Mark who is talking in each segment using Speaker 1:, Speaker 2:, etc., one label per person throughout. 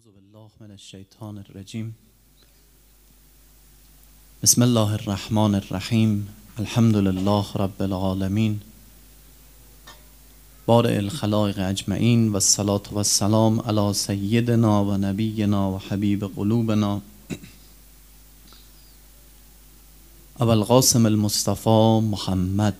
Speaker 1: اعوذ بالله من الشیطان الرجیم. بسم الله الرحمن الرحیم. الحمد لله رب العالمین، بارئ الخلائق اجمعین، و الصلاة و السلام علی سیدنا و نبینا و حبیب قلوبنا ابوالقاسم المصطفى محمد.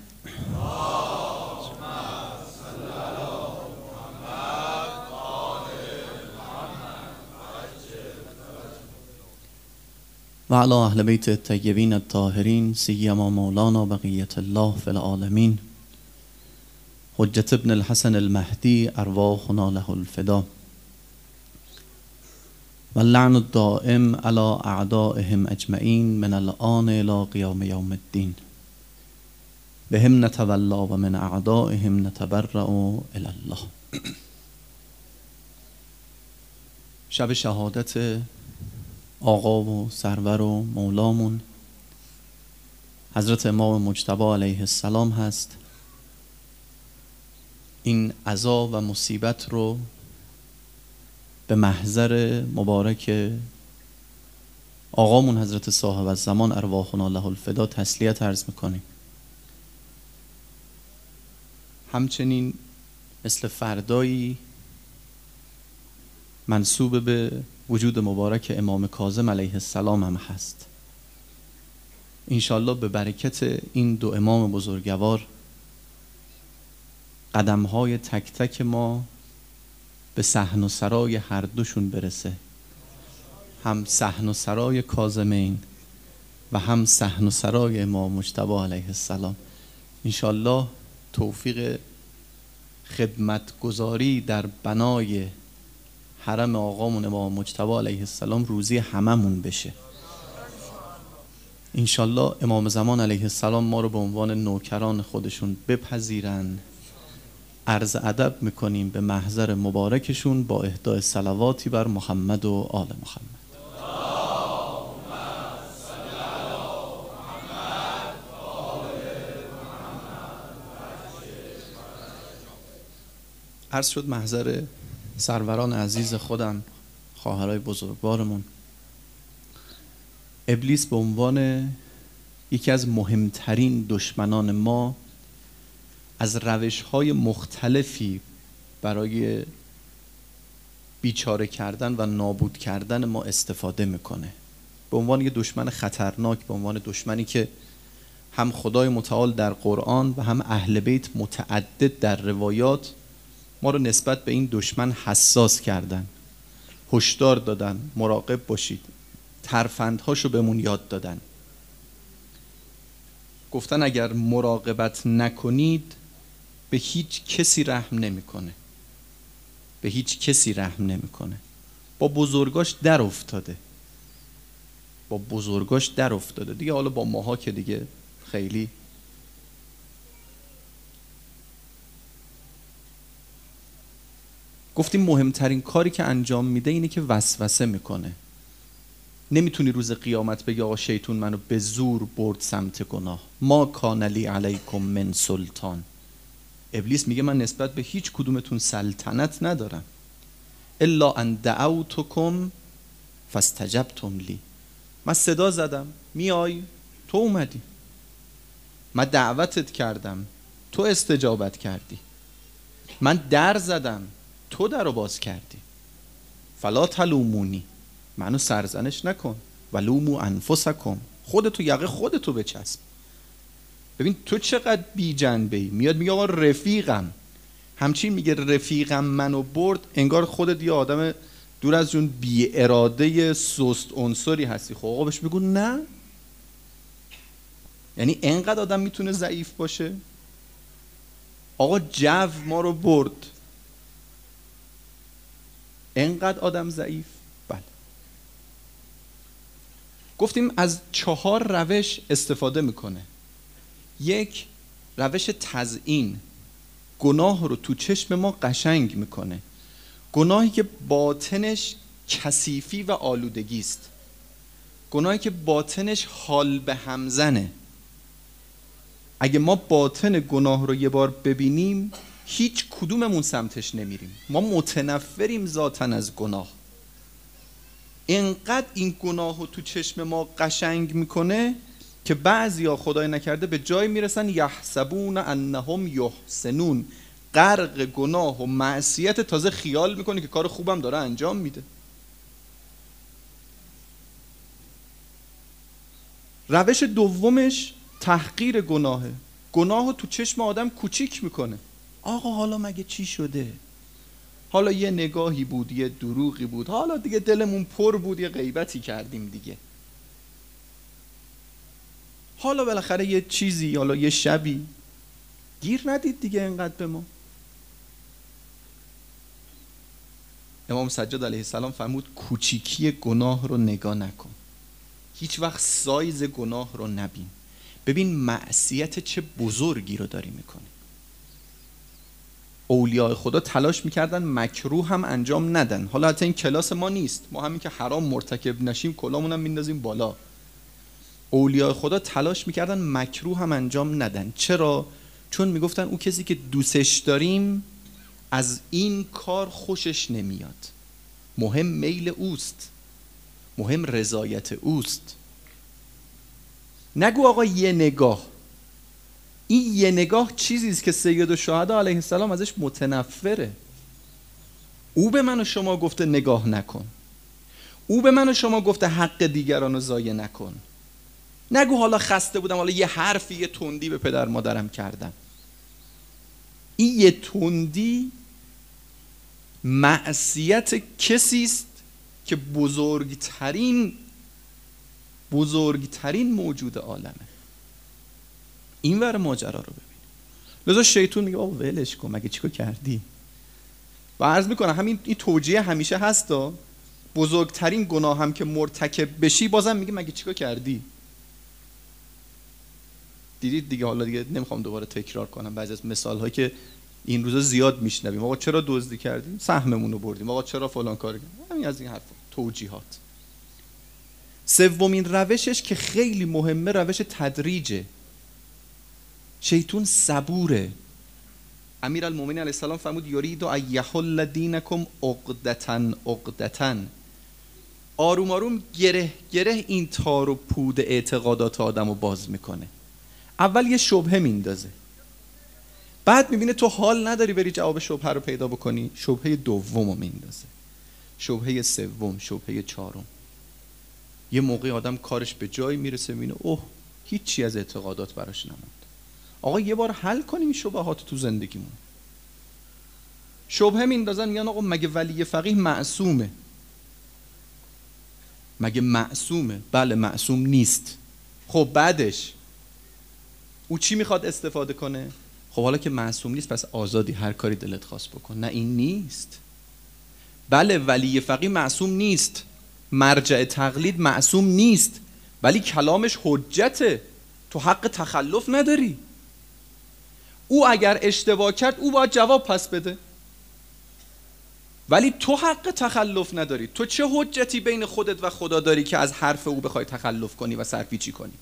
Speaker 1: و علی اهل بیت الطیبین الطاهرین سیما مولانا بقیة الله فی العالمین حجة ابن الحسن المهدی ارواحنا له الفدا. و اللعن الدائم علی اعدائهم اجمعین من الآن الی قیام یوم الدین. بهم نتولی و من اعدائهم نتبرأ الی الله. شب شهادت آقا و سرور و مولامون حضرت امام مجتبی علیه السلام هست. این عزا و مصیبت رو به محضر مبارک آقامون حضرت صاحب الزمان ارواحنا له الفدا تسلیت عرض میکنیم. همچنین مثل فردایی منسوب به وجود مبارک امام کاظم علیه السلام هم هست. انشالله به برکت این دو امام بزرگوار قدمهای تک تک ما به صحن و سرای هر دوشون برسه، هم صحن و سرای کاظمین و هم صحن و سرای امام مجتبی علیه السلام. انشالله توفیق خدمتگزاری در بنای حرم آقامون امام مجتبی علیه السلام روزی هممون بشه. انشالله امام زمان علیه السلام ما رو به عنوان نوکران خودشون بپذیرن. عرض ادب میکنیم به محضر مبارکشون با اهدای صلواتی بر محمد و آل محمد. عرض شد محضر سروران عزیز خودم، خواهرای بزرگوارمون، ابلیس به عنوان یکی از مهمترین دشمنان ما از روش‌های مختلفی برای بیچاره کردن و نابود کردن ما استفاده میکنه. به عنوان یک دشمن خطرناک، به عنوان دشمنی که هم خدای متعال در قرآن و هم اهل بیت متعدد در روایات ما رو نسبت به این دشمن حساس کردن، هشدار دادن مراقب باشید، ترفندهاشو بهمون یاد دادن. گفتن اگر مراقبت نکنید به هیچ کسی رحم نمیکنه، به هیچ کسی رحم نمیکنه. با بزرگاش در افتاده، با بزرگاش در افتاده دیگه. حالا با ماها که دیگه خیلی. گفتیم مهمترین کاری که انجام میده اینه که وسوسه میکنه. نمیتونی روز قیامت بگی آقا شیطون منو به زور برد سمت گناه. ما کان لی علیکم من سلطان. ابلیس میگه من نسبت به هیچ کدومتون سلطنت ندارم. الا ان دعوتکم فاستجبتم لی. من صدا زدم میای، تو اومدی. من دعوتت کردم، تو استجابت کردی. من در زدم، تو در رو باز کردی. فلا تلومونی، منو سرزنش نکن. ولومو انفسکم، خودتو یقه خودتو بچسب. ببین تو چقدر بی جنبه ای. میاد میگه آقا رفیقم، همچین میگه رفیقم منو برد، انگار خودت یه آدم دور از جون بی اراده سست عنصری هستی. خب آقا بهش بگو نه. یعنی انقدر آدم میتونه ضعیف باشه؟ آقا جو ما رو برد، انقدر آدم ضعیف؟ بله. گفتیم از 4 روش استفاده میکنه. یک، روش تزیین، گناه رو تو چشم ما قشنگ میکنه. گناهی که باطنش کثیفی و آلودگی است، گناهی که باطنش حال به همزنه. اگه ما باطن گناه رو یه بار ببینیم هیچ کدوممون سمتش نمیریم. ما متنفریم ذاتن از گناه. انقدر این گناهو تو چشم ما قشنگ میکنه که بعضیا خدای نکرده به جای میرسن یحسبون انهم یحسنون، غرق گناه و معصیت، تازه خیال میکنه که کار خوبم داره انجام میده. روش دومش تحقیر گناهه. گناهو تو چشم آدم کوچیک میکنه. آقا حالا مگه چی شده؟ حالا یه نگاهی بود، یه دروغی بود، حالا دیگه دلمون پر بود، یه غیبتی کردیم دیگه، حالا بالاخره یه چیزی، حالا یه شبی، گیر ندید دیگه انقدر به ما. امام سجاد علیه السلام فرمود کوچیکی گناه رو نگاه نکن، هیچ وقت سایز گناه رو نبین، ببین معصیت چه بزرگی رو داری میکنی. اولیاء خدا تلاش میکردن مکروه هم انجام ندن. حالا حتی این کلاس ما نیست، ما همین که حرام مرتکب نشیم کلامون هم میندازیم بالا. اولیاء خدا تلاش میکردن مکروه هم انجام ندن. چرا؟ چون میگفتن او کسی که دوستش داریم از این کار خوشش نمیاد، مهم میل اوست، مهم رضایت اوست. نگو آقا یه نگاه. این یه نگاه چیزیست که سید الشهدا علیه السلام ازش متنفره. او به من و شما گفته نگاه نکن، او به من و شما گفته حق دیگران رو ضایع نکن. نگو حالا خسته بودم، حالا یه حرفی، یه تندی به پدر مادرم کردم. این یه تندی معصیت کسیست که بزرگترین موجود عالمه. این ور ماجرا رو ببین. لذا شیطان میگه بابا ولش کن، مگه چیکار کردی؟ و عرض میکنه همین این توجیه همیشه هستا، بزرگترین گناه هم که مرتکب بشی بازم میگه مگه چیکار کردی؟ دیدید دیگه. حالا دیگه نمیخوام دوباره تکرار کنم بعضی از مثال هایی که این روزا زیاد میشنویم. آقا چرا دزدی کردیم؟ سهممون رو بردیم. آقا چرا فلان کار کردیم؟ همین از این حرفا، توجیهات. سومین روشش که خیلی مهمه روش تدریجه. شیطان صبوره. امیرالمومنین علیه السلام فرمود یرید ان یحل دینکم عقدةً. آروم آروم گره گره این تار و پود اعتقادات آدمو باز میکنه. اول یه شبهه میندازه، بعد میبینه تو حال نداری بری جواب شبهه رو پیدا بکنی، شبهه دومو میندازه، شبهه سوم، شبهه چهارم. یه موقع آدم کارش به جایی میرسه میبینه اوه هیچی از اعتقادات براش نموند. آقا یه بار حل کنیم این شبهات تو زندگیمون. شبهه میندازن میگن آقا مگه ولی فقیه معصومه؟ مگه معصومه؟ بله معصوم نیست. خب بعدش او چی میخواد استفاده کنه؟ خب حالا که معصوم نیست پس آزادی هر کاری دلت خواست بکن. نه این نیست. بله ولی فقیه معصوم نیست، مرجع تقلید معصوم نیست، ولی کلامش حجته، تو حق تخلف نداری. او اگر اشتباه کرد او باید جواب پس بده، ولی تو حق تخلف نداری. تو چه حجتی بین خودت و خدا داری که از حرف او بخوای تخلف کنی و سرپیچی کنی؟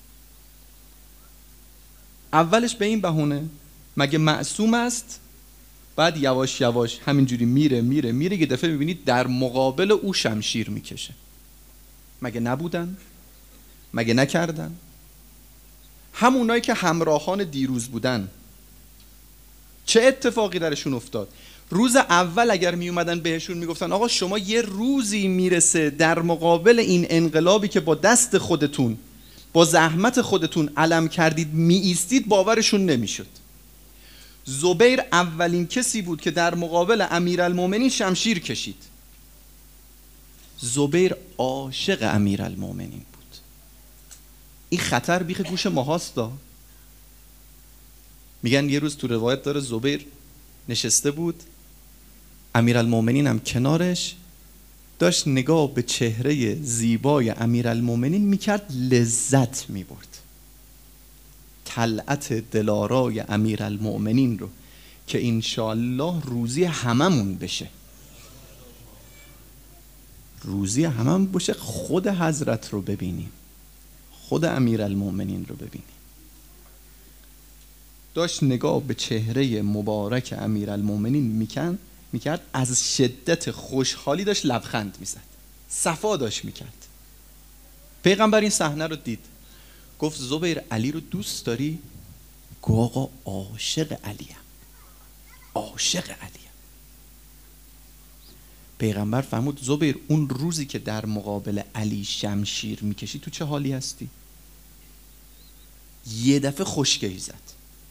Speaker 1: اولش به این بهونه مگه معصوم است، بعد یواش یواش همینجوری میره یه دفعه میبینید در مقابل او شمشیر میکشه. مگه نبودن؟ مگه نکردن؟ همونایی که همراهان دیروز بودن چه اتفاقی درشون افتاد؟ روز اول اگر می اومدن بهشون میگفتن آقا شما یه روزی میرسه در مقابل این انقلابی که با دست خودتون با زحمت خودتون علم کردید می ایستید، باورشون نمیشد. زبیر اولین کسی بود که در مقابل امیرالمومنین شمشیر کشید. زبیر عاشق امیرالمومنین بود. این خطر بیخ گوش ماهاستا. میگن یه روز تو روایت داره زبیر نشسته بود، امیرالمومنین هم کنارش، داشت نگاه به چهره زیبای امیرالمومنین میکرد، لذت میبرد. طلعت دلارای امیرالمومنین رو که انشاءالله روزی هممون بشه، روزی هممون بشه، خود حضرت رو ببینیم، خود امیرالمومنین رو ببینیم. داشت نگاه به چهره مبارک امیرالمومنین میکرد، از شدت خوشحالی داشت لبخند میزد. صفا داشت میکرد. پیغمبر این صحنه رو دید، گفت زبیر علی رو دوست داری؟ گفت آقا عاشق علیم، عاشق علیم. پیغمبر فرمود زبیر اون روزی که در مقابل علی شمشیر میکشی تو چه حالی هستی؟ یه دفعه خشکه‌ای زد.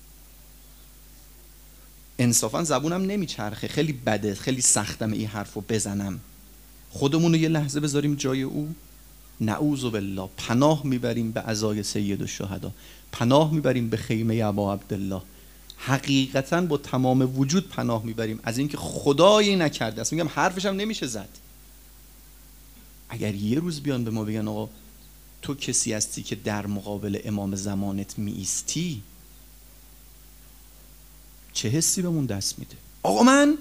Speaker 1: انصافا زبونم نمیچرخه، خیلی بده، خیلی سختم این حرفو بزنم. خودمون رو یه لحظه بذاریم جای او. نعوذ بالله، پناه میبریم به عزای سید الشهدا، پناه میبریم به خیمه ابا عبدالله، حقیقتا با تمام وجود پناه میبریم از اینکه خدایی نکرده است. میگم حرفش هم نمیشه زد. اگر یه روز بیان به ما بگن آقا تو کسی هستی که در مقابل امام زمانت می ایستی، چه حسی بهمون دست میده؟ آقا من؟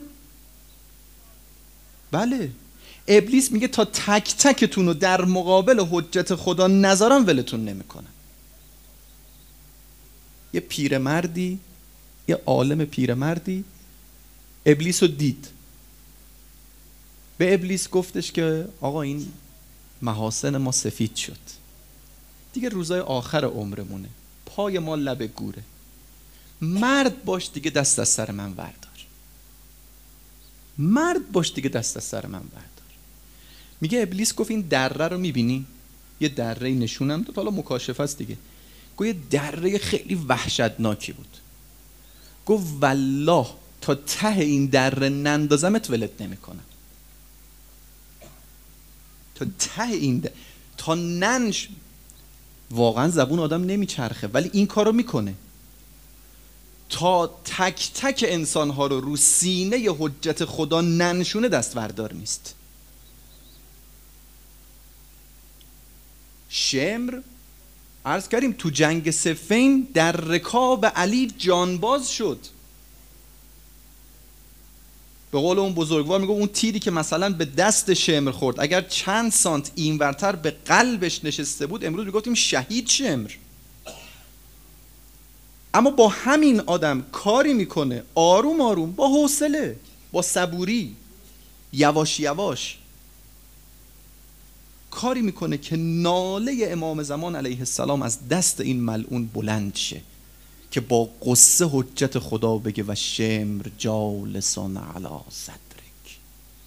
Speaker 1: بله. ابلیس میگه تا تک تکتون رو در مقابل حجت خدا نذارم ولتون نمیکنم. یه پیرمردی، یه عالم پیرمردی ابلیس رو دید، به ابلیس گفتش که آقا این محاسن ما سفید شد دیگه، روزای آخر عمرمونه، پای ما لب گوره، مرد باش دیگه دست از سر من وردار، مرد باش دیگه دست از سر من وردار. میگه ابلیس گفت این دره رو میبینی؟ یه دره نشونم داد، حالا مکاشفه است دیگه. گفت یه دره خیلی وحشتناکی بود. گفت والله تا ته این دره نندازمت ولت نمیکنم، تا ته این تا ننش. واقعا زبون آدم نمیچرخه ولی این کارو میکنه. تا تک تک انسانها رو سینه حجت خدا ننشونه دستوردار نیست. شمر عرض کردیم تو جنگ صفین در رکاب علی جانباز شد. به قول اون بزرگوار میگه اون تیری که مثلا به دست شمر خورد اگر چند سانت اینورتر به قلبش نشسته بود امروز میگفتیم شهید شمر. اما با همین آدم کاری میکنه آروم آروم، با حوصله، با صبوری، یواش یواش کاری میکنه که ناله امام زمان علیه السلام از دست این ملعون بلند شه که با قصه حجت خدا بگه و شمر جالسان علی صدرک.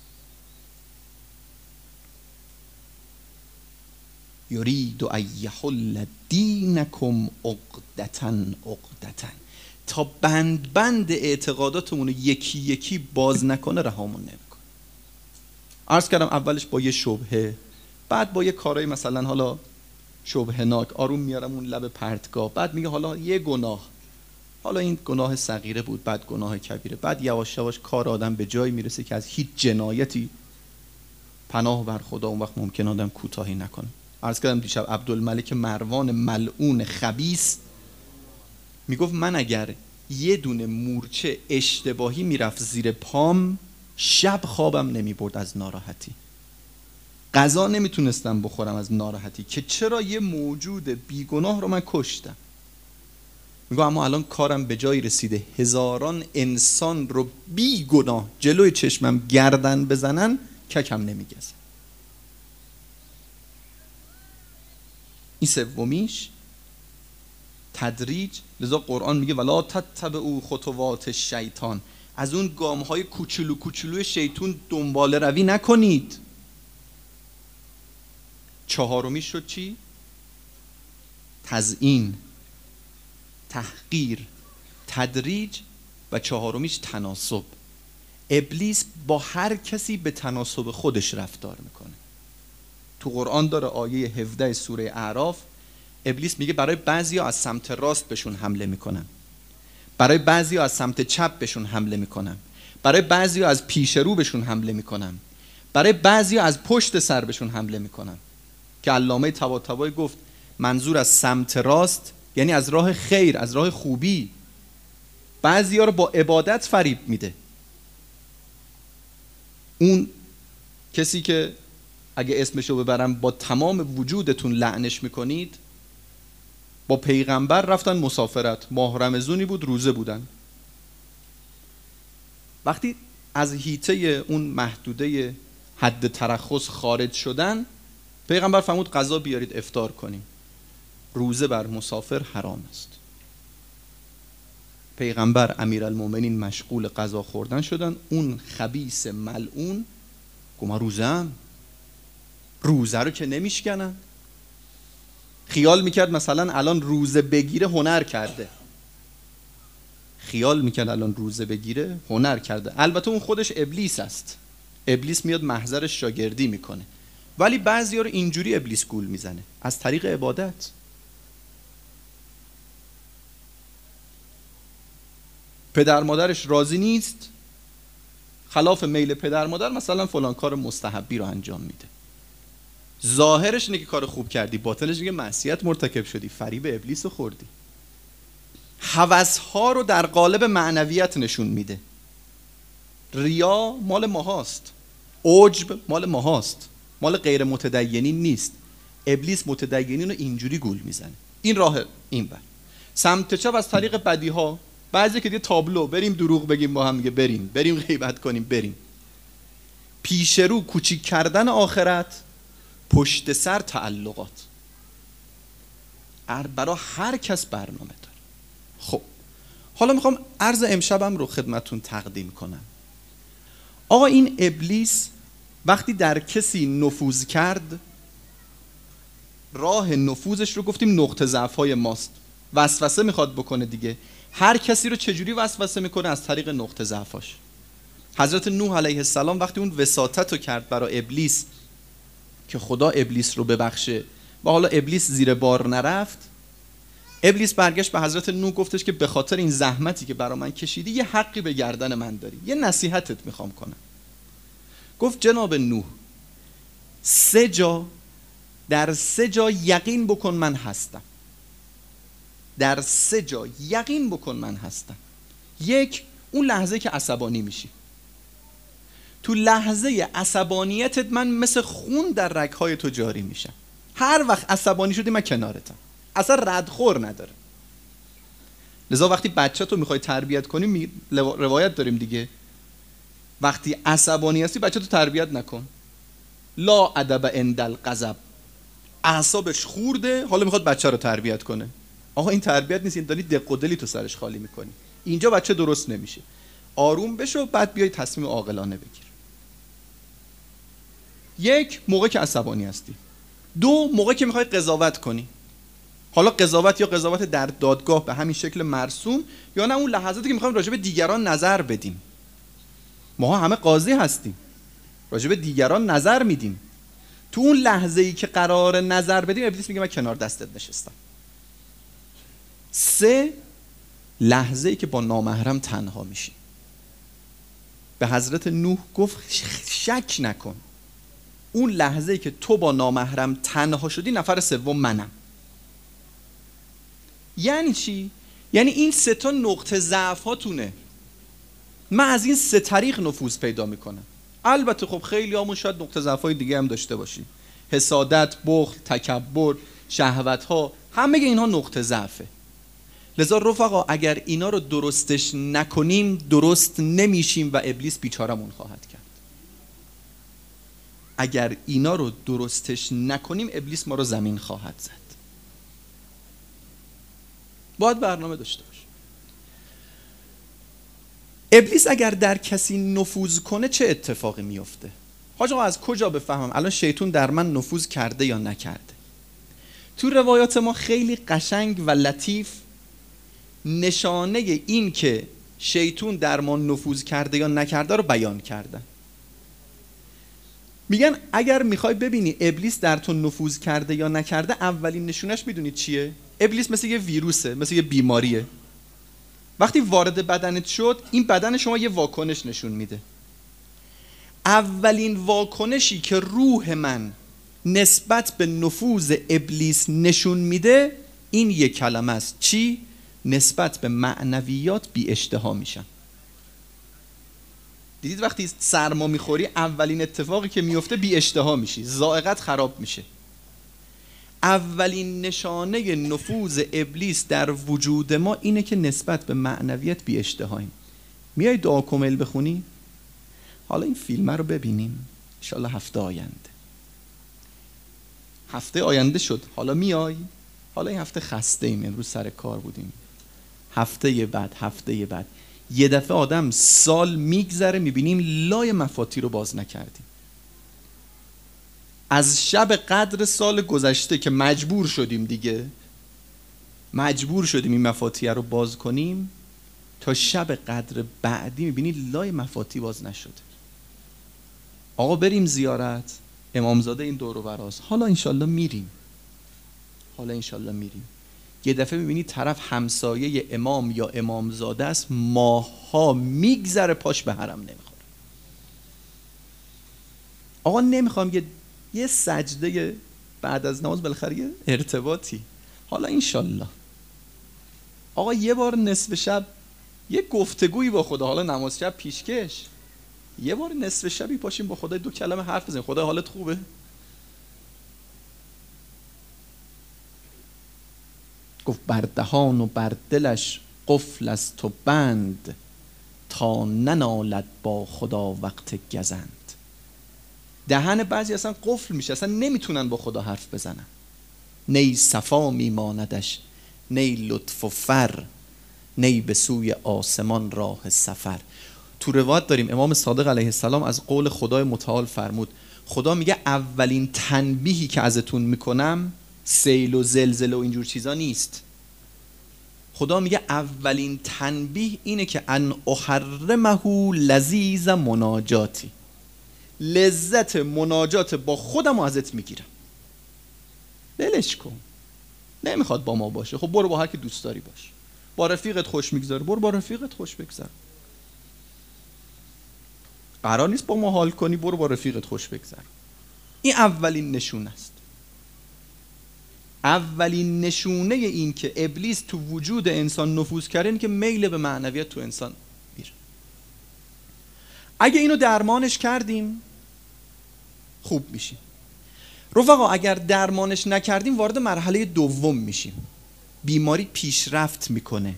Speaker 1: یرید ان یحل دینکم عقدةً عقدةً. تا بند بند اعتقاداتمون رو یکی یکی باز نکنه رهامون نمیکنه. عرض کردم اولش با یه شبهه، بعد با یه کارهای مثلا حالا شبهناک آروم میارم اون لب پرتگاه، بعد میگه حالا یه گناه، حالا این گناه صغیره بود، بعد گناه کبیره، بعد یواش یواش کار آدم به جایی میرسه که از هیچ جنایتی پناه بر خدا اون وقت ممکن آدم کوتاهی نکنه. عرض کردم دیشب عبدالملک مروان ملعون خبیث میگفت من اگر یه دونه مورچه اشتباهی میرفت زیر پام شب خوابم نمیبرد از ناراحتی، غذا نمیتونستم بخورم از ناراحتی که چرا یه موجود بیگناه رو من کشتم. میگم اما الان کارم به جایی رسیده هزاران انسان رو بیگناه جلوی چشمم گردن بزنن ککم نمیگزه. این سومیش تدریج. لذا قرآن میگه ولا تتبعوا خطوات الشیطان، از اون گامهای کوچولو کوچولو شیطون دنبال روی نکنید. چهارمیش شد چی؟ تزیین، تحقیر، تدریج و چهارمیش تناسب. ابلیس با هر کسی به تناسب خودش رفتار میکنه. تو قرآن داره آیه 17 سوره اعراف، ابلیس میگه برای بعضیا از سمت راست بهشون حمله میکنم، برای بعضیا از سمت چپ بهشون حمله میکنم، برای بعضیا از پیش رو بهشون حمله میکنم، برای بعضیا از پشت سر بهشون حمله میکنم. که علامه طباطبایی گفت منظور از سمت راست یعنی از راه خیر، از راه خوبی. بعضیا رو با عبادت فریب میده. اون کسی که اگه اسمشو ببرم با تمام وجودتون لعنش میکنید، با پیغمبر رفتن مسافرت، ماه رمضونی بود، روزه بودن. وقتی از حیطه اون محدوده حد ترخص خارج شدن، پیغمبر فرمود غذا بیارید افطار کنیم. روزه بر مسافر حرام است. پیغمبر امیرالمومنین مشغول غذا خوردن شدن، اون خبیث ملعون گفت من روزه رو که نمیشکنن. خیال میکرد مثلا الان روزه بگیره هنر کرده. البته اون خودش ابلیس است. ابلیس میاد محضرش شاگردی میکنه، ولی بعضیا رو اینجوری ابلیس گول میزنه، از طریق عبادت. پدر مادرش راضی نیست، خلاف میل پدر مادر مثلا فلان کار مستحبی رو انجام میده. ظاهرش اینه که کار خوب کردی، باطنش اینه که معصیت مرتکب شدی، فریب ابلیس رو خوردی. هوس‌ها رو در قالب معنویت نشون میده. ریا مال ماهاست، عجب مال ماهاست، مال غیر متدینین نیست. ابلیس متدینین رو اینجوری گول میزنه. این راه این بر سمت چپ از طریق بدیها. بعضی که دیگه تابلو بریم دروغ بگیم با هم دیگه، بریم غیبت کنیم، بریم پیش رو کوچیک کردن آخرت، پشت سر تعلقات. برای هر کس برنامه داره. خب حالا میخوام عرض امشبم رو خدمتون تقدیم کنم. آقا این ابلیس وقتی در کسی نفوذ کرد، راه نفوذش رو گفتیم نقطه ضعف‌های ماست. وسوسه میخواد بکنه دیگه. هر کسی رو چجوری وسوسه میکنه؟ از طریق نقطه ضعفاش. حضرت نوح علیه السلام وقتی اون وساطت رو کرد برای ابلیس که خدا ابلیس رو ببخشه و حالا ابلیس زیر بار نرفت، ابلیس برگشت به حضرت نوح گفتش که به خاطر این زحمتی که برای من کشیدی یه حقی به گردن من داری، یه نصیحتت میخوام کنم. گفت جناب نوح، در 3 جا یقین بکن من هستم. در 3 جا یقین بکن من هستم. 1، اون لحظه که عصبانی میشی. تو لحظه عصبانیتت من مثل خون در رگهای تو جاری میشم. هر وقت عصبانی شدی من کنارتم، اصلا ردخور نداره. لذا وقتی بچه تو میخوای تربیت کنی، روایت داریم دیگه، وقتی عصبانی هستی بچه تو تربیت نکن. لا ادب عند الغضب. اعصابش خورده، حالا میخواد بچه رو تربیت کنه. آقا این تربیت نیست، این داری دق و دلی تو سرش خالی میکنی. اینجا بچه درست نمیشه. آروم بشو، بعد بیای تصمیم عاقلانه بگیر. 1، موقع که عصبانی هستی. 2، موقع که میخوای قضاوت کنی. حالا قضاوت یا قضاوت در دادگاه به همین شکل مرسوم، یا نه اون لحظاتی که میخوایم راجع به دیگران نظر بدیم. ما همه قاضی هستیم، راجع به دیگران نظر میدیم. تو اون لحظه‌ای که قرار نظر بدیم، ابلیس میگه من کنار دستت نشستم. 3، لحظه‌ای که با نامحرم تنها میشی. به حضرت نوح گفت شک نکن، اون لحظه‌ای که تو با نامحرم تنها شدی، نفر 3 منم. یعنی چی؟ یعنی این 3 تا نقطه ضعف هاتونه. من از این 3 طریق نفوذ پیدا میکنم. البته خب خیلی همون شاید نقطه ضعف های دیگه هم داشته باشیم. حسادت، بخل، تکبر، شهوت ها، همه اینها نقطه ضعفه. لذا رفقا اگر اینا رو درستش نکنیم درست نمیشیم و ابلیس بیچارمون خواهد کرد. اگر اینا رو درستش نکنیم ابلیس ما رو زمین خواهد زد. باید برنامه داشته باشه. ابلیس اگر در کسی نفوذ کنه چه اتفاقی میفته؟ حاج آقا از کجا بفهمم الان شیطان در من نفوذ کرده یا نکرده؟ تو روایات ما خیلی قشنگ و لطیف نشانه این که شیطان در ما نفوذ کرده یا نکرده رو بیان کردن. میگن اگر میخوای ببینی ابلیس در تو نفوذ کرده یا نکرده، اولین نشونش میدونید چیه؟ ابلیس مثل یه ویروسه، مثل یه بیماریه. وقتی وارد بدنت شد، این بدن شما یه واکنش نشون میده. اولین واکنشی که روح من نسبت به نفوذ ابلیس نشون میده این یک کلمه است. چی؟ نسبت به معنویات بی اشتها میشن. دیدید وقتی سرما میخوری اولین اتفاقی که میفته بی اشتها میشی، ذائقت خراب میشه. اولین نشانه نفوذ ابلیس در وجود ما اینه که نسبت به معنویت بی اشتهاییم. میای دعا کمیل بخونی؟ حالا این فیلم رو ببینیم. انشالله هفته آینده شد. حالا میای؟ حالا این هفته خسته ایم، امروز سر کار بودیم. هفته بعد یه دفعه آدم سال میگذره میبینیم لای مفاتی رو باز نکردیم. از شب قدر سال گذشته که مجبور شدیم این مفاتیح رو باز کنیم تا شب قدر بعدی میبینی لای مفاتی باز نشده. آقا بریم زیارت امامزاده این دور و براست، حالا انشالله میریم. یه دفعه میبینی طرف همسایه امام یا امامزاده است، ماها میگذره پاش به حرم نمیخوره. آقا نمیخوام یه سجده بعد از نماز بالاخره یه ارتباطی، حالا انشالله. آقا یه بار نصف شب یه گفتگویی با خدا، حالا نماز شب پیشکش، یه بار نصف شبی پاشیم با خدا 2 کلمه حرف بزنیم، خدا حالت خوبه؟ گفت بر دهان و بر دلش قفل از تو بند، تا ننالد با خدا وقت گزند. دهن بعضی اصلا قفل میشه، اصلا نمیتونن با خدا حرف بزنن. نی صفا میماندش، نی لطف و فر، نی به سوی آسمان راه سفر. تو روایت داریم امام صادق علیه السلام از قول خدای متعال فرمود، خدا میگه اولین تنبیهی که ازتون میکنم سیل و زلزله و اینجور چیزا نیست. خدا میگه اولین تنبیه اینه که ان احرمه لذیذ مناجاتی، لذت مناجات با خودم رو ازت میگیرم. بلش کن، نمیخواد با ما باشه، خب برو با هر کی دوست داری باش. با رفیقت خوش میگذاره، برو با رفیقت خوش بگذر. قرار نیست با ما حال کنی، برو با رفیقت خوش بگذر. این اولین نشونه است. اولین نشونه این که ابلیس تو وجود انسان نفوذ کرده این که میل به معنویت تو انسان میره. اگه اینو درمانش کردیم خوب میشیم. رفقا اگر درمانش نکردیم وارد مرحله دوم میشیم. بیماری پیشرفت میکنه،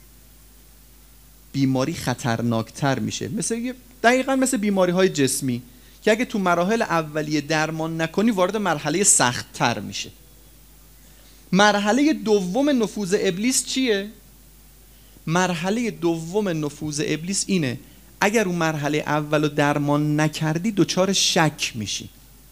Speaker 1: بیماری خطرناکتر میشه. دقیقاً مثل بیماری های جسمی که اگه تو مراحل اولیه درمان نکنی وارد مرحله سخت‌تر میشه. مرحله دوم نفوذ ابلیس چیه؟ مرحله دوم نفوذ ابلیس اینه اگر اون مرحله اولو درمان نکردی دچار شک میشی.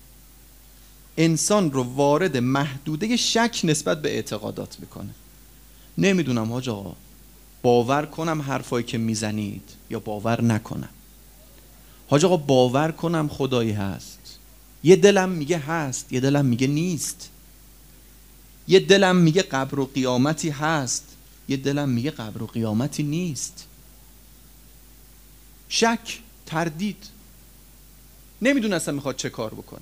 Speaker 1: انسان رو وارد محدوده شک نسبت به اعتقادات میکنه. نمیدونم حاج آقا باور کنم حرفایی که میزنید یا باور نکنم. حاج آقا باور کنم خدایی هست، یه دلم میگه هست، یه دلم میگه نیست. یه دلم میگه قبر و قیامتی هست، یه دلم میگه قبر و قیامتی نیست. شک، تردید، نمیدونه اصلا میخواد چه کار بکنه.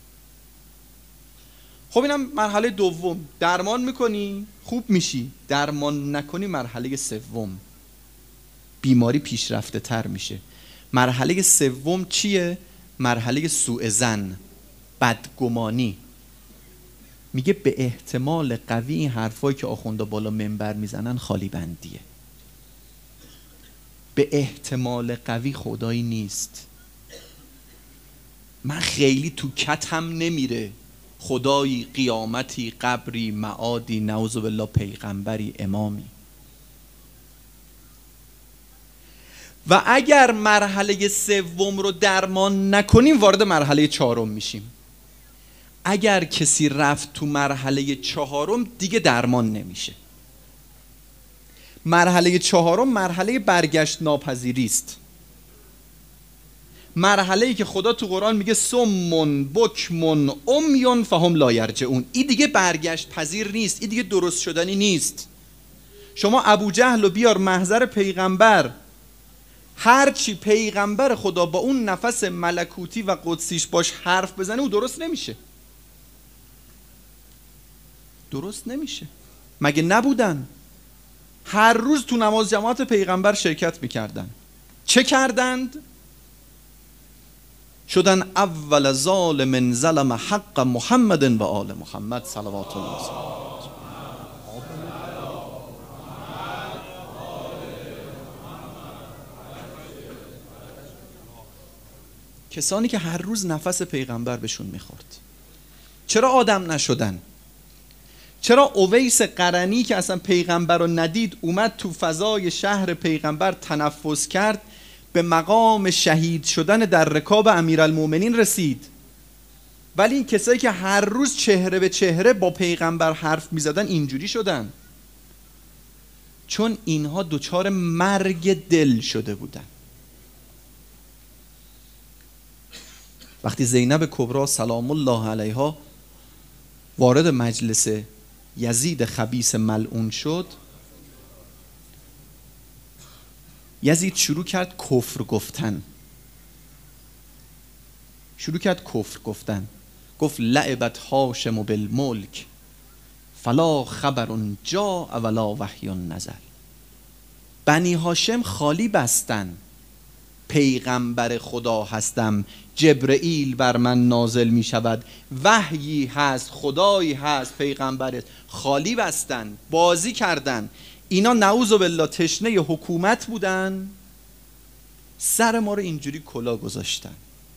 Speaker 1: خب اینم مرحله دوم. درمان میکنی خوب میشی، درمان نکنی مرحله سوم، بیماری پیشرفته تر میشه. مرحله سوم چیه؟ مرحله سوء ظن، بدگمانی. میگه به احتمال قوی این حرفایی که آخوندا بالا منبر میزنن خالی بندیه. به احتمال قوی خدایی نیست. من خیلی تو کتم نمیره خدایی، قیامتی، قبری، معادی، نعوذ بالله، پیغمبری، امامی. و اگر مرحله سوم رو درمان نکنیم وارد مرحله چهارم میشیم. اگر کسی رفت تو مرحله چهارم دیگه درمان نمیشه. مرحله چهارم مرحله برگشت ناپذیری است. مرحله‌ای که خدا تو قرآن میگه سمون بکمون امیون فهم لا یرجعون. این دیگه برگشت پذیر نیست، این دیگه درست شدنی نیست. شما ابو جهل رو بیار محضر پیغمبر، هرچی پیغمبر خدا با اون نفس ملکوتی و قدسیش باش حرف بزنه او درست نمیشه. درست نمیشه. مگه نبودن هر روز تو نماز جماعت پیغمبر شرکت میکردن؟ چه کردند؟ شدن اول ظالم ظلم حق محمد و آل محمد صلوات الله علیه. کسانی که هر روز نفس پیغمبر بهشون میخورد. چرا آدم نشدن؟ چرا اویس قرنی که اصلا پیغمبر رو ندید اومد تو فضای شهر پیغمبر تنفس کرد، به مقام شهید شدن در رکاب امیرالمومنین رسید؟ ولی این کسایی که هر روز چهره به چهره با پیغمبر حرف میزدن اینجوری شدن، چون اینها دچار مرگ دل شده بودن. وقتی زینب کبری سلام الله علیها وارد مجلس یزید خبیث ملعون شد، یزید شروع کرد کفر گفتن. گفت لعبت هاشم بالملک فلا خبر جاء ولا وحی نزل. بنی هاشم خالی بستن، پیغمبر خدا هستم، جبرئیل بر من نازل می شود، وحیی هست، خدایی هست، پیغمبر. خالی بستن، بازی کردن. اینا نعوذ بالله تشنه حکومت بودن، سر ما رو اینجوری کلا گذاشتن.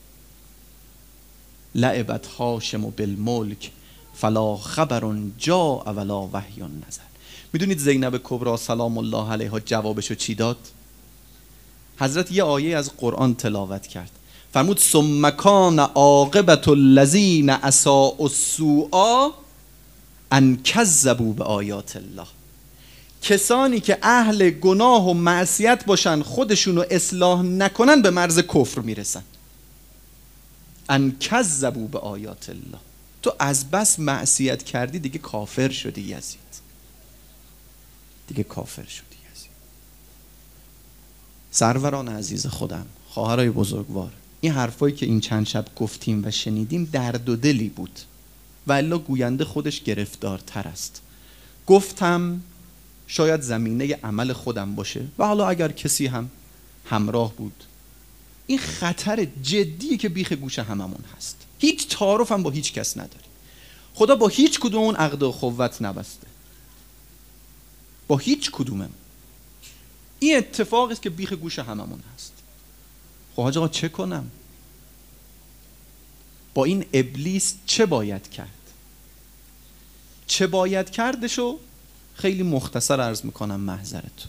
Speaker 1: لعبت هاشم بالملک فلا خبر جاء ولا وحی نزل. میدونید زینب کبری سلام الله علیها جوابشو چی داد؟ حضرت یه آیه از قرآن تلاوت کرد، فرمود ثم کان عاقبة الذین اساءوا السوء ان کذبوا بآیات الله. کسانی که اهل گناه و معصیت باشن خودشونو اصلاح نکنن به مرز کفر میرسن. ان کذبوا بآیات الله. تو از بس معصیت کردی دیگه کافر شدی یزید، دیگه کافر شدی یزید. سروران عزیز خودم، خواهرای بزرگوار، این حرفایی که این چند شب گفتیم و شنیدیم درد و دلی بود و الا گوینده خودش گرفتارتر است. گفتم شاید زمینه عمل خودم باشه و حالا اگر کسی هم همراه بود، این خطر جدیه که بیخ گوش هممون هست. هیچ تعارف هم با هیچ کس نداری. خدا با هیچ کدوم اون عقد و خوت نبسته، با هیچ کدومم. این اتفاقی است که بیخ گوش هممون هست. خب حاج آقا چه کنم؟ با این ابلیس چه باید کرد؟ چه باید کردشو خیلی مختصر عرض میکنم محضرتون.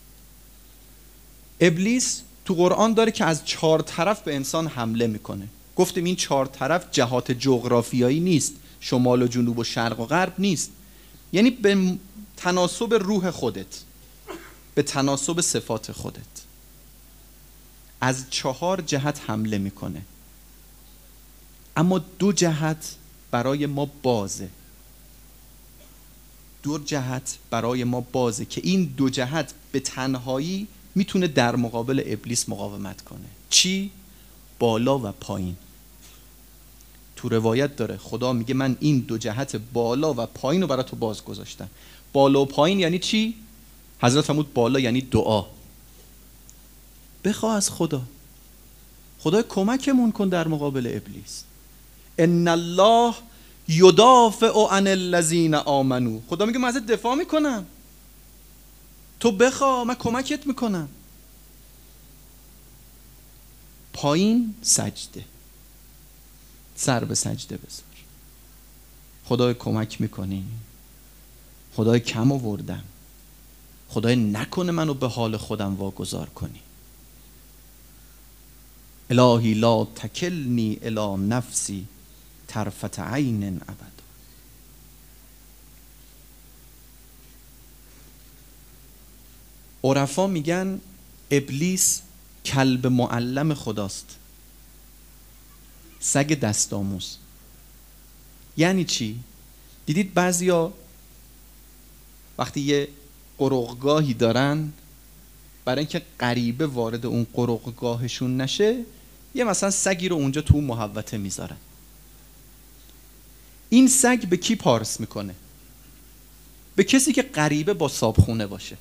Speaker 1: ابلیس تو قرآن داره که از 4 طرف به انسان حمله میکنه. گفتیم این 4 طرف جهات جغرافیایی نیست، شمال و جنوب و شرق و غرب نیست، یعنی به تناسب روح خودت، به تناسب صفات خودت از 4 جهت حمله میکنه. اما 2 جهت برای ما بازه، 2 جهت برای ما بازه که این 2 جهت به تنهایی میتونه در مقابل ابلیس مقاومت کنه. چی؟ بالا و پایین. تو روایت داره خدا میگه من این 2 جهت بالا و پایین رو برای تو باز گذاشتم. بالا و پایین یعنی چی؟ حضرت فرمود بالا یعنی دعا. بخواه از خدا، خدای کمکمون کن در مقابل ابلیس. ان الله یدافع عن الذین آمنوا. خدا میگه من ازت دفاع میکنم، تو بخواه من کمکت میکنم. پایین سجده، سر به سجده بذار. خدای کمک میکنی، خدای کم آوردم، خدای نکنه منو به حال خودم واگذار کنی. الهی لا تکلنی الی نفسی طرفت عین ابدا. عرفا میگن ابلیس کلب معلم خداست، سگ دست آموز. یعنی چی؟ دیدید بعضیا وقتی یه قرقگاهی دارن، برای اینکه غریبه وارد اون قرقگاهشون نشه، یه مثلا سگی رو اونجا تو محوطه میذارن. این سگ به کی پارس میکنه؟ به کسی که غریبه با صابخونه باشه.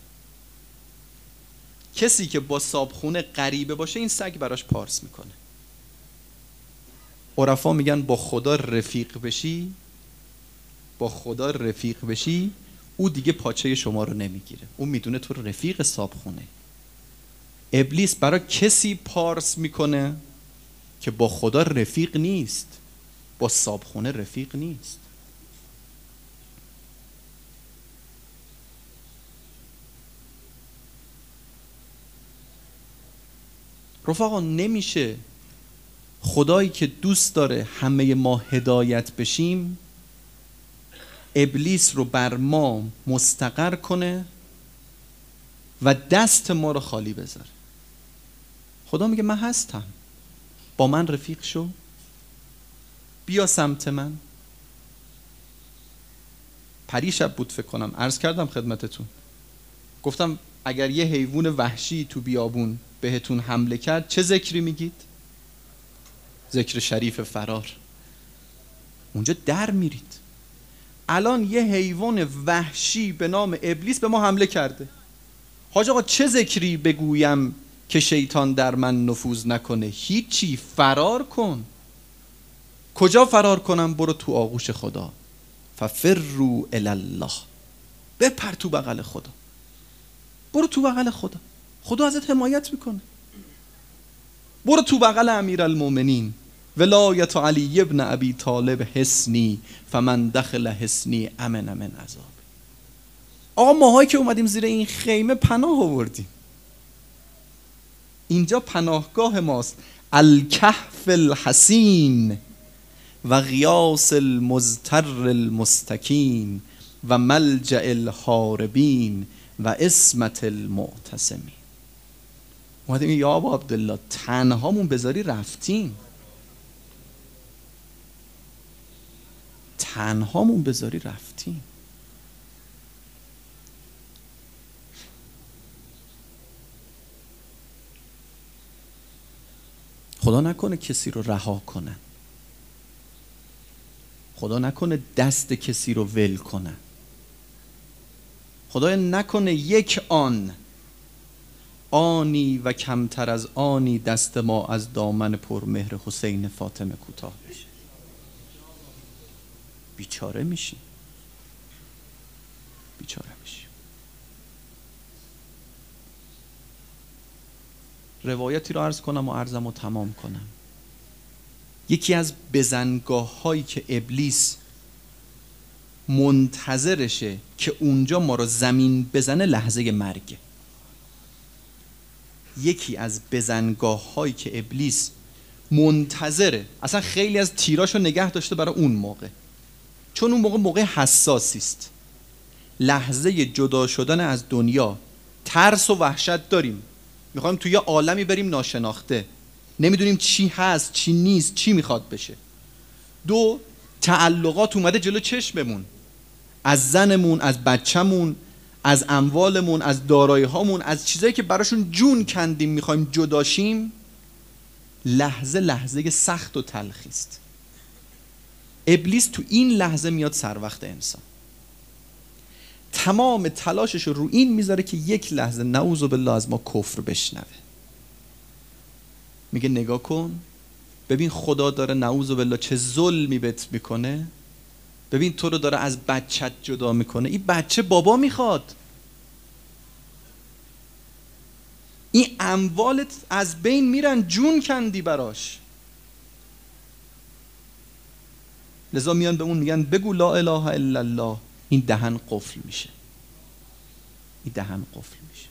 Speaker 1: کسی که با صابخونه غریبه باشه این سگ براش پارس میکنه. عرفا میگن با خدا رفیق بشی، با خدا رفیق بشی، او دیگه پاچه شما رو نمیگیره، او میدونه تو رفیق صابخونه. ابلیس برای کسی پارس میکنه که با خدا رفیق نیست، با صابخونه رفیق نیست. رفقا نمیشه خدایی که دوست داره همه ما هدایت بشیم ابلیس رو بر ما مستقر کنه و دست ما رو خالی بذاره. خدا میگه من هستم، با من رفیق شو، بیا سمت من. پریشب بود فکر کنم عرض کردم خدمتتون، گفتم اگر یه حیوان وحشی تو بیابون بهتون حمله کرد چه ذکری میگید؟ ذکر شریف فرار. اونجا در میرید. الان یه حیوان وحشی به نام ابلیس به ما حمله کرده، حاج آقا چه ذکری بگویم که شیطان در من نفوذ نکنه؟ هیچی، فرار کن. کجا فرار کنم؟ برو تو آغوش خدا. ففروا الی الله، بپر تو بغل خدا، برو تو بغل خدا، خدا ازت حمایت میکنه. برو تو بغل امیرالمومنین، ولایت علی ابن ابی طالب حصنی فمن دخل حصنی امن من عذاب. آقا ماهایی که اومدیم زیر این خیمه پناه آوردیم، اینجا پناهگاه ماست. الکهف الحسین و غیاس المضطر المستکین و ملجأ الهاربین و عصمت المعتصمین. اومدیم یا ابا عبدالله تنهامون بذاری رفتیم، تنهامون بذاری رفتیم. خدا نکنه کسی رو رها کنن، خدا نکنه دست کسی رو ول کنن، خدا نکنه یک آنی و کمتر از آنی دست ما از دامن پرمهر حسین فاطمه کوتاه بشه. بیچاره میشیم، بیچاره میشیم. روایتی رو عرض کنم و عرضم رو تمام کنم. یکی از بزنگاه هایی که ابلیس منتظرشه که اونجا ما رو زمین بزنه لحظه مرگه. یکی از بزنگاه هایی که ابلیس منتظره، اصلا خیلی از تیراشو نگه داشته برای اون موقع، چون اون موقع حساسی است. لحظه جدا شدن از دنیا، ترس و وحشت داریم، میخوایم توی یه عالمی بریم ناشناخته، نمیدونیم چی هست چی نیست چی میخواد بشه. دو، تعلقات اومده جلو چشممون، از زنمون، از بچه‌مون، از اموالمون، از دارایی هامون، از چیزایی که براشون جون کندیم میخوایم جداشیم. لحظه سخت و تلخی است. ابلیس تو این لحظه میاد سر وقت انسان، تمام تلاشش رو این میذاره که یک لحظه نعوذ بالله از ما کفر بشنوه. میگه نگاه کن ببین خدا داره نعوذ بالله چه ظلمی بهت میکنه، ببین تو رو داره از بچت جدا میکنه، این بچه بابا میخواد، این اموالت از بین میرن، جون کندی براش. لذا میان به اون میگن بگو لا اله الا الله، این دهن قفل میشه، این دهن قفل میشه.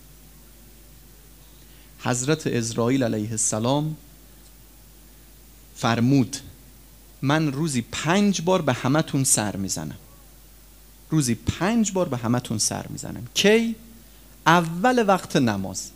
Speaker 1: حضرت عزرائیل علیه السلام فرمود من روزی 5 بار به همتون سر میزنم، روزی 5 بار به همتون سر میزنم. کی؟ اول وقت نماز.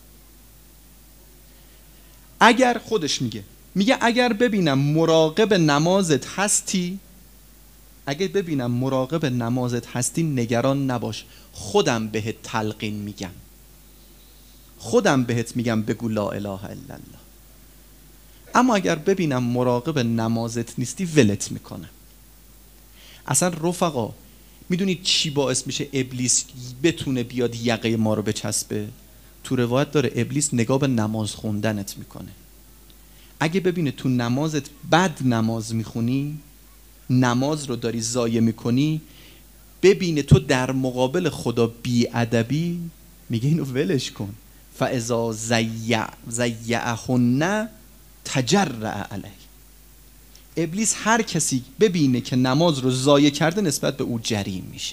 Speaker 1: اگر خودش میگه اگر ببینم مراقب نمازت هستی، اگر ببینم مراقب نمازت هستی نگران نباش، خودم بهت تلقین میگم، خودم بهت میگم بگو لا اله الا الله. اما اگر ببینم مراقب نمازت نیستی ولت میکنم. اصلا رفقا میدونید چی باعث میشه ابلیس بتونه بیاد یقه ما رو بچسبه؟ تو روایت داره ابلیس نگاه به نماز خوندنت میکنه. اگه ببینه تو نمازت بد نماز میخونی، نماز رو داری ضایع میکنی، ببینه تو در مقابل خدا بی‌ادبی، میگه اینو ولش کن. فاذا زیعهن تجرع علیه. ابلیس هر کسی ببینه که نماز رو ضایع کرده نسبت به او جری میشه.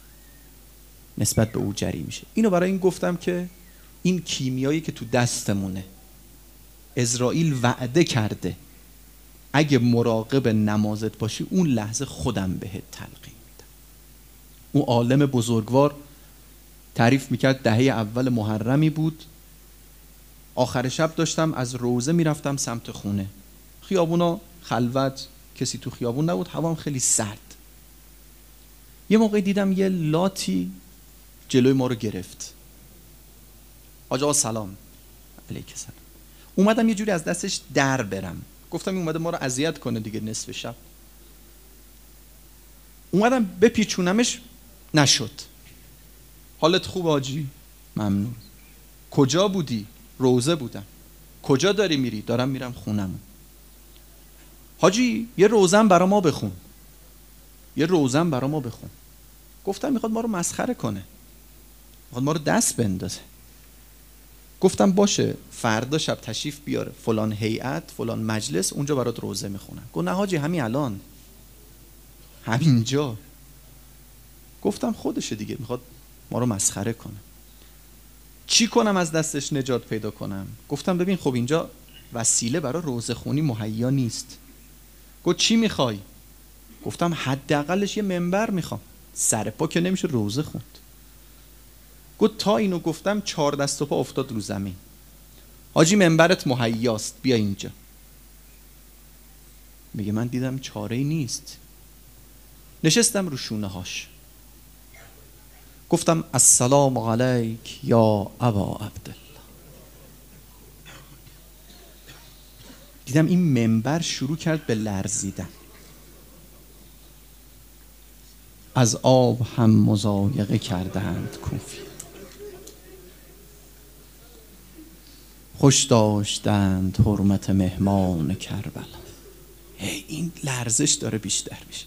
Speaker 1: اینو برای این گفتم که این کیمیایی که تو دستمونه، عزرائیل وعده کرده اگه مراقب نمازت باشی اون لحظه خودم بهت تلقین میدم. اون عالم بزرگوار تعریف میکرد دهه اول محرمی بود، آخر شب داشتم از روزه میرفتم سمت خونه، خیابونا خلوت، کسی تو خیابون نبود، هوام خیلی سرد. یه موقع دیدم یه لاتی جلوی ما رو گرفت. حاج آقا سلام. علیک سلام. اومدم یه جوری از دستش در برم، گفتم این اومده ما رو اذیت کنه دیگه نصف شب. اومدم بپیچونمش، نشد. حالت خوب حاجی؟ ممنون. کجا بودی؟ روزه بودم. کجا داری میری؟ دارم میرم خونم. حاجی یه روزم برا ما بخون. گفتم میخواد ما رو مسخره کنه، میخواد ما رو دست بندازه. گفتم باشه فردا شب تشریف بیاره فلان هیئت فلان مجلس، اونجا برات روزه میخونن. گفت نه حاجی همین الان، همینجا. گفتم خودشه دیگه، میخواد ما رو مسخره کنه. چی کنم از دستش نجات پیدا کنم؟ گفتم ببین خب اینجا وسیله برای روزه خونی مهیا نیست. گفت چی میخوای؟ گفتم حداقلش یه منبر میخوام، سر پا که نمیشه روزه خوند. گفت تا اینو گفتم 4 دست و پا افتاد رو زمین. حاجی منبرت مهیاست، بیا اینجا. میگه من دیدم چاره‌ای نیست. نشستم رو شونه هاش، گفتم السلام علیک یا ابا عبدالله. دیدم این منبر شروع کرد به لرزیدن. از آب هم مضایقه کردند کوفی، خوش داشتند حرمت مهمان کربلا. این لرزش داره بیشتر میشه.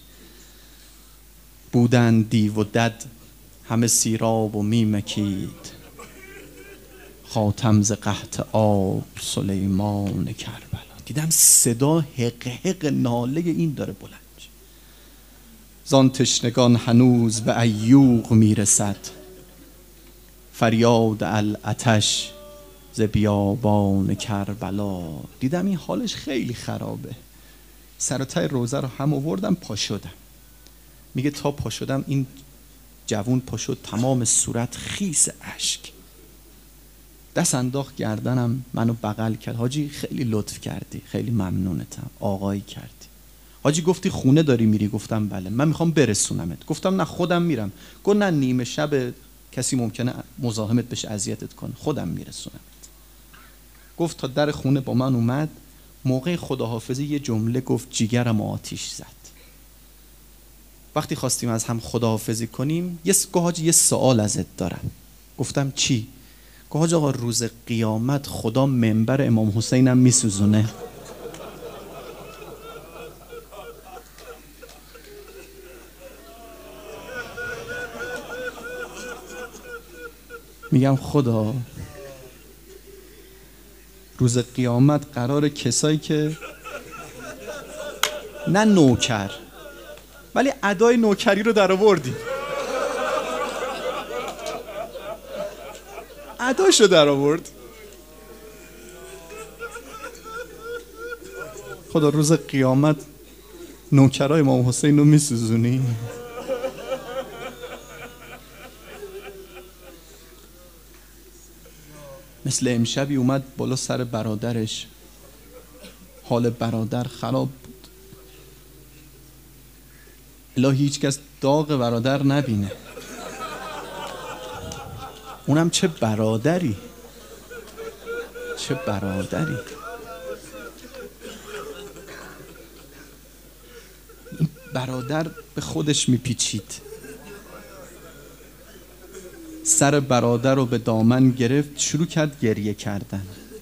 Speaker 1: بودند دیو و دد همه سیراب و میمکید، خاتم ز قحط آب سلیمان کربلا. دیدم صدا حق حق ناله این داره بلند. زان تشنگان هنوز به ایوغ میرسد، فریاد العطش ز بیابان کربلا. دیدم این حالش خیلی خرابه. سر و ته روزه رو هم آوردم، پا شدم. میگه تا پا شدم این جوون پا شد، تمام صورت خیس اشک، دست انداخت گردنم، منو بغل کرد. حاجی خیلی لطف کردی، خیلی ممنونتم، آقایی کردی. حاجی گفتی خونه داری میری؟ گفتم بله. من میخوام برسونمت. گفتم نه خودم میرم. گفت نه نیمه شب کسی ممکنه مزاحمت بشه اذیتت کنه، خودم میرسونمت. گفت تا در خونه با من اومد، موقع خداحافظی یه جمله گفت جیگرم آتیش زد. وقتی خواستیم از هم خداحافظی کنیم گفت حاجی یه سوال ازت دارم. گفتم چی؟ گفت حاج آقا روز قیامت خدا منبر امام حسینم میسوزونه؟ میگم خدا روز قیامت قرار کسایی که نه نوکر ولی ادای نوکری رو در آوردی، اداشو در آورد. خدا روز قیامت نوکرای امام حسین رو میسوزونی؟ مثل امشبی اومد بالا سر برادرش، حال برادر خراب بود. الهی هیچ کس داغ برادر نبینه. اونم چه برادری، چه برادری. این برادر به خودش میپیچید، سر برادر رو به دامن گرفت، شروع کرد گریه کردن.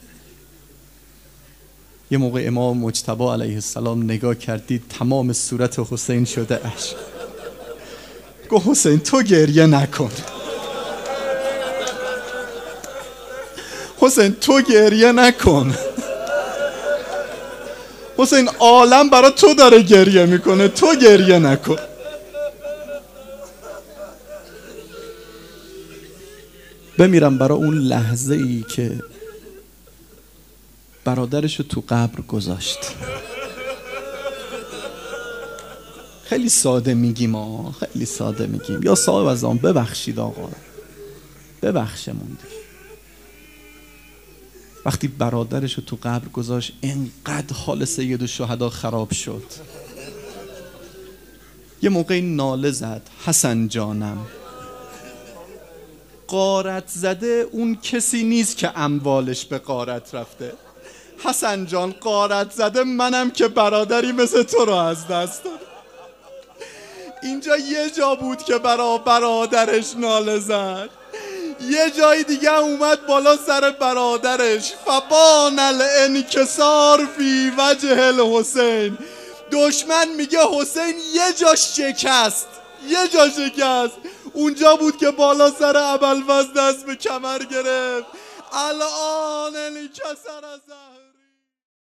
Speaker 1: یه موقع امام مجتبی علیه السلام نگاه کردید تمام صورت حسین شده اشک. گفت حسین تو گریه نکن، حسین تو گریه نکن. حسین عالم برای تو داره گریه میکنه، تو گریه نکن. بمیرم برای اون لحظه ای که برادرشو تو قبر گذاشت. خیلی ساده میگیم خیلی ساده میگیم. یا صاحب ازام ببخشید آقا، ببخشمون دیگه. وقتی برادرشو تو قبر گذاشت انقدر حال سید الشهدا خراب شد. یه موقعی ناله زد حسن جانم، غارت زده اون کسی نیست که اموالش به غارت رفته. حسن جان غارت زده منم که برادری مثل تو رو از دست داد. اینجا یه جا بود که برا برادرش ناله زد، یه جای دیگه اومد بالا سر برادرش. فبان الانکسار فی وجه الحسین. دشمن میگه حسین یه جا شکست، یه جا شکست. اونجا بود که بالا سر ابوالفضل دست به کمر گرفت. الان انکسر از